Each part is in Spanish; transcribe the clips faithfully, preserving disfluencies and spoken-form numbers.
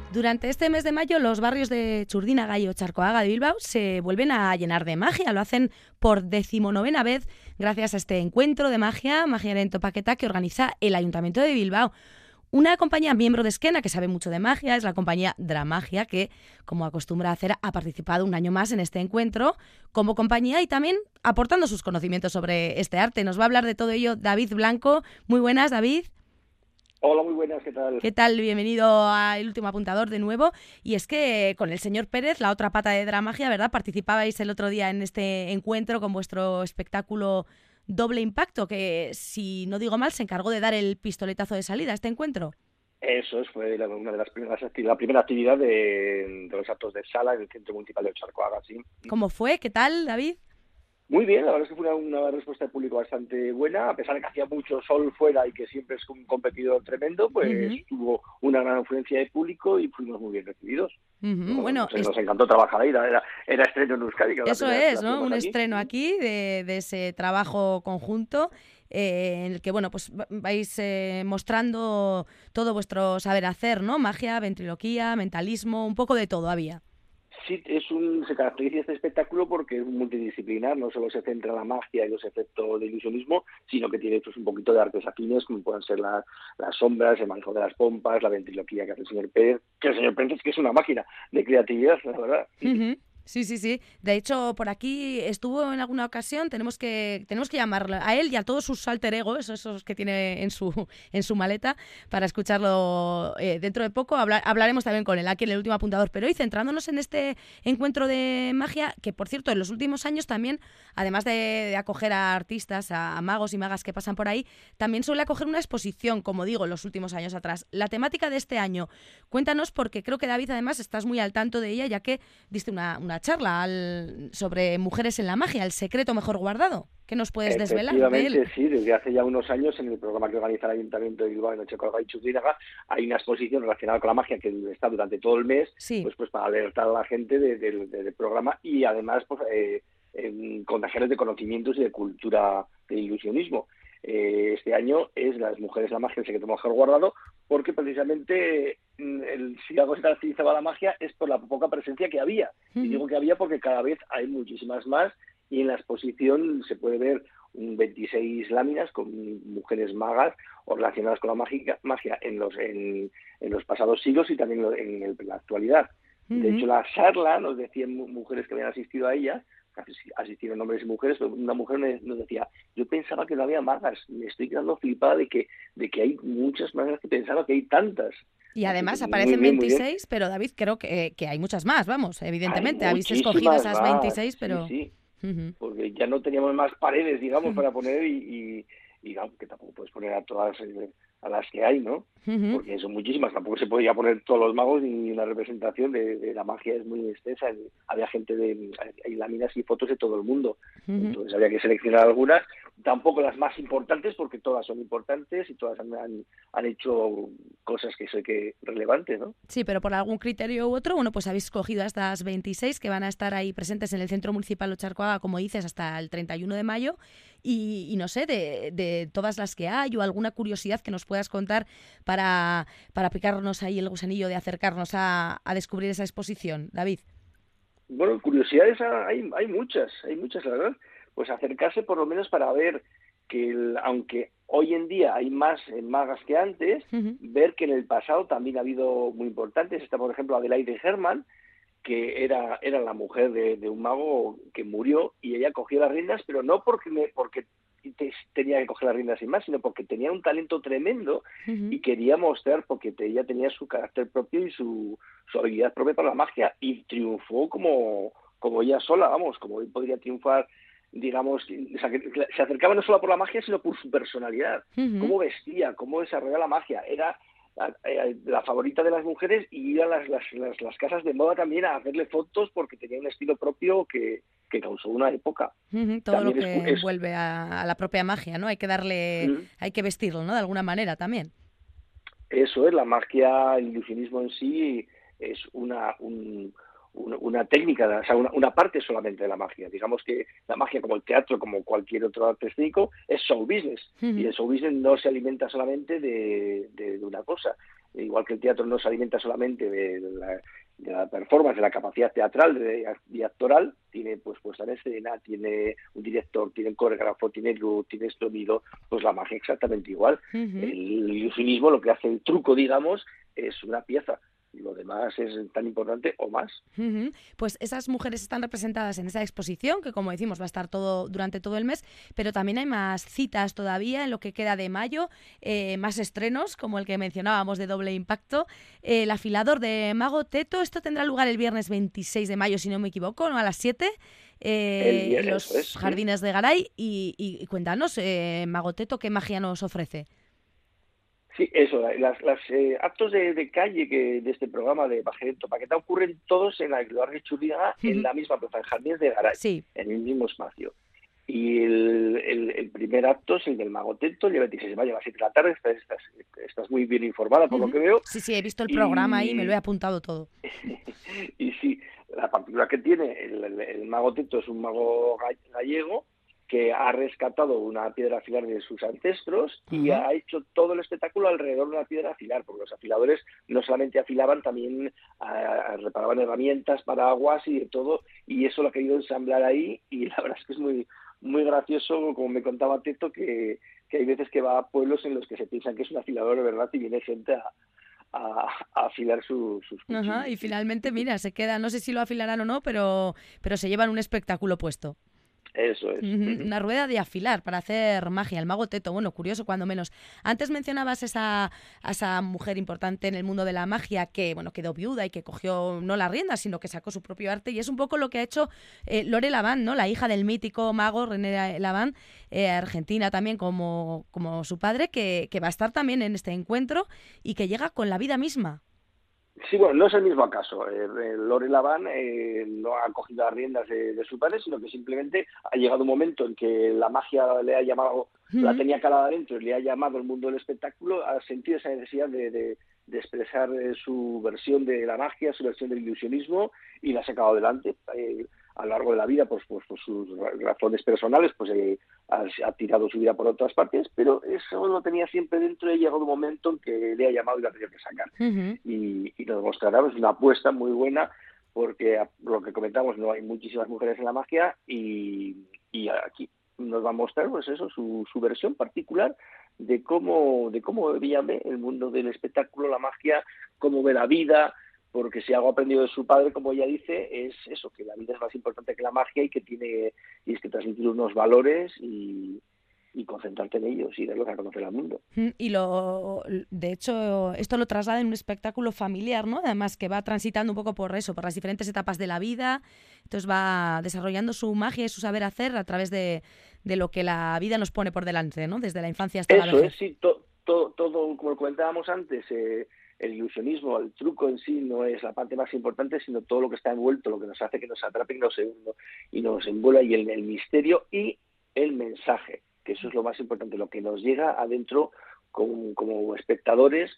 Durante este mes de mayo, los barrios de Txurdinaga y Otxarkoaga de Bilbao se vuelven a llenar de magia. Lo hacen por decimonovena vez gracias a este encuentro de magia, Magiaren Topaketa, que organiza el Ayuntamiento de Bilbao. Una compañía miembro de Esquena que sabe mucho de magia es la compañía Dramagia, que, como acostumbra hacer, ha participado un año más en este encuentro como compañía y también aportando sus conocimientos sobre este arte. Nos va a hablar de todo ello David Blanco. Muy buenas, David. Hola, muy buenas, ¿qué tal? ¿Qué tal? Bienvenido a El Último Apuntador de nuevo. Y es que con el señor Pérez, la otra pata de Dramagia, ¿verdad? Participabais el otro día en este encuentro con vuestro espectáculo Doble Impacto, que, si no digo mal, se encargó de dar el pistoletazo de salida a este encuentro. Eso es, fue la, una de las primeras la primera actividad de, de los actos de sala en el Centro Municipal de Otxarkoaga, sí. ¿Cómo fue? ¿Qué tal, David? Muy bien, la verdad es que fue una, una respuesta del público bastante buena, a pesar de que hacía mucho sol fuera y que siempre es un competidor tremendo, pues Uh-huh. tuvo una gran afluencia de público y fuimos muy bien recibidos. Uh-huh. Nos, Bueno, nos, nos encantó trabajar ahí, era, era estreno en Euskadi. Que eso es, ¿no? Un aquí. estreno aquí de, de ese trabajo conjunto eh, en el que, bueno, pues vais eh, mostrando todo vuestro saber hacer, ¿no? Magia, ventriloquía, mentalismo, un poco de todo había. Sí, es un, se caracteriza este espectáculo porque es multidisciplinar, no solo se centra en la magia y los efectos de ilusionismo, sino que tiene pues, un poquito de artes afines, como pueden ser la, las sombras, el manejo de las pompas, la ventriloquía que hace el señor Pérez, que el señor Pérez es que es una máquina de creatividad, la verdad. Uh-huh. Sí, sí, sí. De hecho, por aquí estuvo en alguna ocasión. Tenemos que tenemos que llamarle a él y a todos sus alter egos, esos que tiene en su en su maleta, para escucharlo eh, dentro de poco. Hablar, hablaremos también con él aquí en El Último Apuntador. Pero hoy, centrándonos en este encuentro de magia, que por cierto, en los últimos años también, además de, de acoger a artistas, a magos y magas que pasan por ahí, también suele acoger una exposición, como digo, en los últimos años atrás. La temática de este año, cuéntanos, porque creo que David, además, estás muy al tanto de ella, ya que diste una, una charla al, sobre mujeres en la magia, el secreto mejor guardado. ¿Qué nos puedes desvelar de él? Efectivamente, sí, desde hace ya unos años en el programa que organiza el Ayuntamiento de Bilbao en Otxarkoaga y Txurdinaga hay una exposición relacionada con la magia que está durante todo el mes, sí. pues, pues para alertar a la gente de, de, de, del programa y además pues, eh, eh, contagiarles de conocimientos y de cultura de ilusionismo. Eh, este año es las mujeres en la magia, el secreto mejor guardado, porque precisamente el, si algo se caracterizaba la magia es por la poca presencia que había. Uh-huh. Y digo que había porque cada vez hay muchísimas más y en la exposición se puede ver un veintiséis láminas con mujeres magas o relacionadas con la magia, magia en, los, en, en los pasados siglos y también en, el, en la actualidad. Uh-huh. De hecho, la charla nos decían mujeres que habían asistido a ella, asistieron hombres y mujeres, pero una mujer nos decía, yo pensaba que no había magas, me estoy quedando flipada de que, de que hay muchas magas que pensaba que hay tantas. Y además aparecen bien, veintiséis, pero David, creo que, que hay muchas más, vamos, evidentemente, hay habéis escogido esas más, veintiséis, pero... Sí, sí. Uh-huh. Porque ya no teníamos más paredes, digamos, uh-huh. para poner y, y, y no, que tampoco puedes poner a todas eh, a las que hay, ¿no? Uh-huh. Porque son muchísimas, tampoco se podía poner todos los magos ni una representación de, de la magia es muy extensa, había gente de, hay láminas y fotos de todo el mundo, uh-huh. entonces había que seleccionar algunas, tampoco las más importantes porque todas son importantes y todas han, han, han hecho cosas que sé que relevantes, ¿no? Sí, pero por algún criterio u otro, bueno, pues habéis escogido a estas veintiséis que van a estar ahí presentes en el Centro Municipal Otxarkoaga, como dices, hasta el treinta y uno de mayo y, y no sé, de, de todas las que hay o alguna curiosidad que nos puedas contar para, para picarnos ahí el gusanillo de acercarnos a, a descubrir esa exposición, David. Bueno, curiosidades hay, hay muchas, hay muchas, la verdad. Pues acercarse por lo menos para ver que, el, aunque hoy en día hay más magas que antes, uh-huh. ver que en el pasado también ha habido muy importantes. Está, por ejemplo, Adelaide Herman, que era, era la mujer de, de un mago que murió y ella cogió las riendas, pero no porque, me, porque te, tenía que coger las riendas sin más, sino porque tenía un talento tremendo uh-huh. y quería mostrar, porque te, ella tenía su carácter propio y su, su habilidad propia para la magia y triunfó como, como ella sola, vamos, como él podría triunfar, digamos, o sea, que se acercaba no solo por la magia, sino por su personalidad, uh-huh. cómo vestía, cómo desarrollaba la magia, era la favorita de las mujeres y ir a las, las, las, las casas de moda también a hacerle fotos porque tenía un estilo propio que, que causó una época. Uh-huh, todo también lo que es, envuelve a, a la propia magia, ¿no? Hay que darle, uh-huh. hay que vestirlo, ¿no? De alguna manera también. Eso es, la magia, el ilusionismo en sí es una, un, una, una técnica, o sea, una, una parte solamente de la magia. Digamos que la magia, como el teatro, como cualquier otro arte escénico, es show business. Uh-huh. Y el show business no se alimenta solamente de, de, de una cosa. igual que el teatro no se alimenta solamente de la, de la performance, de la capacidad teatral de, y actoral, tiene pues puesta en escena, tiene un director, tiene un coreógrafo, tiene luz, tiene sonido, pues la magia exactamente igual. Uh-huh. El ilusionismo, lo que hace el truco, digamos, es una pieza. Lo demás es tan importante o más. Uh-huh. Pues esas mujeres están representadas en esa exposición, que como decimos va a estar todo durante todo el mes, pero también hay más citas todavía en lo que queda de mayo, eh, más estrenos, como el que mencionábamos de Doble Impacto. Eh, el afilador de Mago Teto, esto tendrá lugar el viernes veintiséis de mayo, si no me equivoco, ¿no? A las siete, eh, en los es, jardines ¿sí? de Garay. Y, y, y cuéntanos, eh, Mago Teto, ¿qué magia nos ofrece? Sí, eso, las, las eh, actos de, de calle que de este programa de Bajereto Paquetá ocurren todos en la Eduardo Churriaga, uh-huh. en la misma plaza, en Jardines de Garay, sí. en el mismo espacio. Y el, el, el primer acto es el del Mago Teto, el veintiséis de mayo a las siete de la tarde, estás, estás, estás muy bien informada por uh-huh. lo que veo. Sí, sí, he visto el y... programa ahí, me lo he apuntado todo. Y sí, la particularidad que tiene, el, el, el Mago Teto es un mago gallego, que ha rescatado una piedra afilar de sus ancestros uh-huh. y ha hecho todo el espectáculo alrededor de una piedra afilar, porque los afiladores no solamente afilaban, también uh, reparaban herramientas, paraguas y de todo, y eso lo ha querido ensamblar ahí, y la verdad es que es muy muy gracioso, como me contaba Teto, que, que hay veces que va a pueblos en los que se piensan que es un afilador de verdad y viene gente a A, a afilar su, sus cuchillos. Ajá, y finalmente, mira, se queda, no sé si lo afilarán o no, pero, pero se llevan un espectáculo puesto. Eso es. Uh-huh. Una rueda de afilar para hacer magia, el Mago Teto. Bueno, curioso cuando menos. Antes mencionabas esa, a esa mujer importante en el mundo de la magia que, bueno, quedó viuda y que cogió no la rienda, sino que sacó su propio arte, y es un poco lo que ha hecho eh, Lore Lavant, ¿no? La hija del mítico mago René Lavant, eh, argentina también como, como su padre, que, que va a estar también en este encuentro y que llega con la vida misma. Sí, bueno, no es el mismo caso. Eh, Lore Lavant eh, no ha cogido las riendas de, de su padre, sino que simplemente ha llegado un momento en que la magia le ha llamado, uh-huh. la tenía calada adentro y le ha llamado el mundo del espectáculo, ha sentido esa necesidad de, de, de expresar eh, su versión de la magia, su versión del ilusionismo, y la ha sacado adelante. Eh, a lo largo de la vida, pues, pues por sus razones personales, pues eh, ha, ha tirado su vida por otras partes, pero eso lo tenía siempre dentro y ha llegado un momento en que le ha llamado y la ha tenido que sacar. Uh-huh. Y, y lo demostrará, es una apuesta muy buena, porque lo que comentamos, no hay muchísimas mujeres en la magia, y, y aquí nos va a mostrar, pues eso, su, su versión particular de cómo, de cómo ella ve el mundo del espectáculo, la magia, cómo ve la vida, porque si algo ha aprendido de su padre, como ella dice, es eso, que la vida es más importante que la magia y que tiene y es que transmitir unos valores y, y concentrarte en ellos y darlos a conocer al mundo. Y lo, de hecho, esto lo traslada en un espectáculo familiar, ¿no? Además que va transitando un poco por eso, por las diferentes etapas de la vida, entonces va desarrollando su magia y su saber hacer a través de, de lo que la vida nos pone por delante, ¿no? Desde la infancia hasta eso la vejez. Eso es, sí, to, to, todo, como lo comentábamos antes, eh, el ilusionismo, el truco en sí no es la parte más importante, sino todo lo que está envuelto, lo que nos hace que nos atrape y nos, y nos envuelva, y el, el misterio y el mensaje, que eso es lo más importante, lo que nos llega adentro como, como espectadores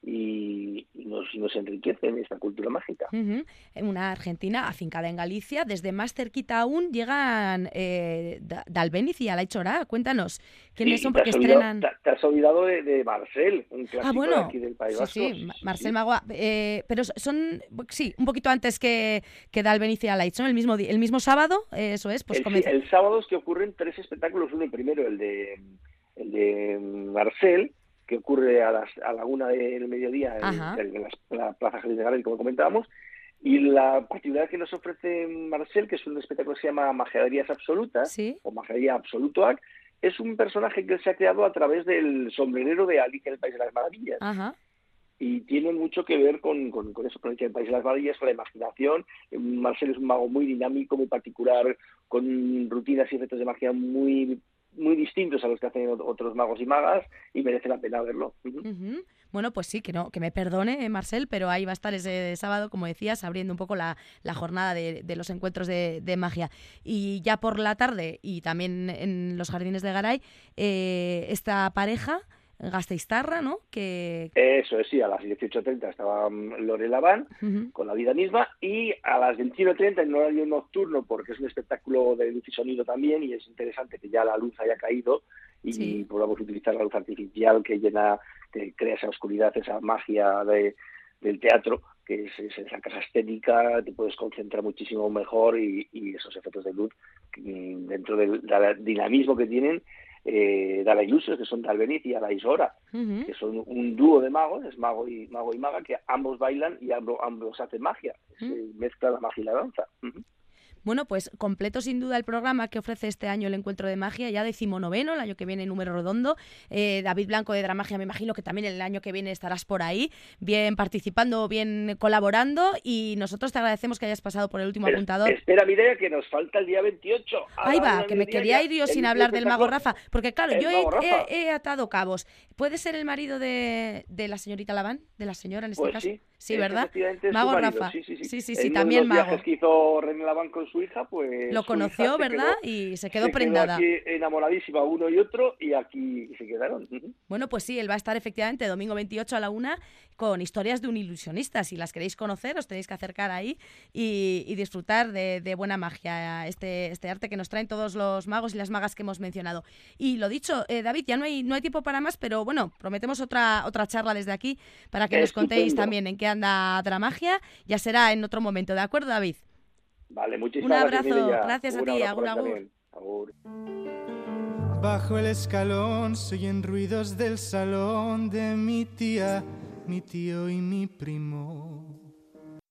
y, y, nos, y nos enriquece en esta cultura mágica. Uh-huh. Una Argentina afincada en Galicia, desde más cerquita aún llegan eh, d'Albéniz y Alaitxorá. Cuéntanos, ¿quiénes sí, son? Porque te olvidado, estrenan... Te, te has olvidado de, de Marcel, un clásico ah, bueno, de aquí del País Vasco. Sí, sí, Marcel sí. Magua. Eh, pero son, sí, un poquito antes que, que d'Albéniz y Alaitxorá, el mismo, el mismo sábado, eh, eso es. Pues el, comienza... el sábado es que ocurren tres espectáculos. Uno, el primero, el de, el de Marcel, que ocurre a, las, a la una del mediodía en, en la, la Plaza Jardín de Garay, como comentábamos, y la particularidad que nos ofrece Marcel, que es un espectáculo que se llama Magiaderías Absolutas, ¿sí? o Magiadería Absolutoac, es un personaje que se ha creado a través del sombrerero de Alicia en el País de las Maravillas. Ajá. Y tiene mucho que ver con, con, con eso, con Alicia en el País de las Maravillas, con la imaginación. Marcel es un mago muy dinámico, muy particular, con rutinas y efectos de magia muy muy distintos a los que hacen otros magos y magas, y merece la pena verlo. Uh-huh. Uh-huh. Bueno, pues sí, que no, que me perdone, eh, Marcel, pero ahí va a estar ese sábado, como decías, abriendo un poco la, la jornada de, de los encuentros de, de magia. Y ya por la tarde, y también en los Jardines de Garay, eh, esta pareja gasteiztarra, ¿no? Que... Eso es, sí, a las dieciocho treinta estaba Lore Lavant, uh-huh, con la vida misma, y a las veintiuno treinta en horario nocturno, porque es un espectáculo de luz y sonido también, y es interesante que ya la luz haya caído y sí. podamos utilizar la luz artificial que llena, que crea esa oscuridad, esa magia de, del teatro, que es, es esa casa escénica, te puedes concentrar muchísimo mejor y, y esos efectos de luz dentro del, del dinamismo que tienen, eh, Dala Ilusos, que son Dalbeniz y Ala Isora, uh-huh. que son un dúo de magos, es mago y mago y maga, que ambos bailan y ambos, ambos hacen magia, uh-huh. se mezcla la magia y la danza. Uh-huh. Bueno, pues completo sin duda el programa que ofrece este año el Encuentro de Magia, ya decimonoveno, el año que viene número redondo. Eh, David Blanco de Dramagia, me imagino que también el año que viene estarás por ahí, bien participando, bien colaborando, y nosotros te agradecemos que hayas pasado por el último Pero, apuntador. Espera, Mireia, que nos falta el día veintiocho. Ahí va, que me quería ir yo sin hablar del Mago Rafa, porque claro, yo he, he, he atado cabos. ¿Puede ser el marido de, de la señorita Laván? ¿De la señora en este pues caso? Sí, sí, ¿verdad? Mago Rafa. Sí, sí, sí, sí, sí, sí sí también mago. Los que hizo René Laván con su hija, pues lo conoció, ¿verdad? Quedó, y se quedó se prendada. Quedó aquí enamoradísima uno y otro y aquí se quedaron. Uh-huh. Bueno, pues sí, él va a estar efectivamente domingo veintiocho a la una con historias de un ilusionista. Si las queréis conocer, os tenéis que acercar ahí y, y disfrutar de, de buena magia, este, este arte que nos traen todos los magos y las magas que hemos mencionado. Y lo dicho, eh, David, ya no hay, no hay tiempo para más, pero bueno, prometemos otra, otra charla desde aquí para que nos contéis también en qué anda Dramagia. Ya será en otro momento, ¿de acuerdo, David? Vale, muchísimas Un abrazo, gracias, gracias a ti, agur, agur. agur. Bajo el escalón se oyen ruidos del salón de mi tía, mi tío y mi primo.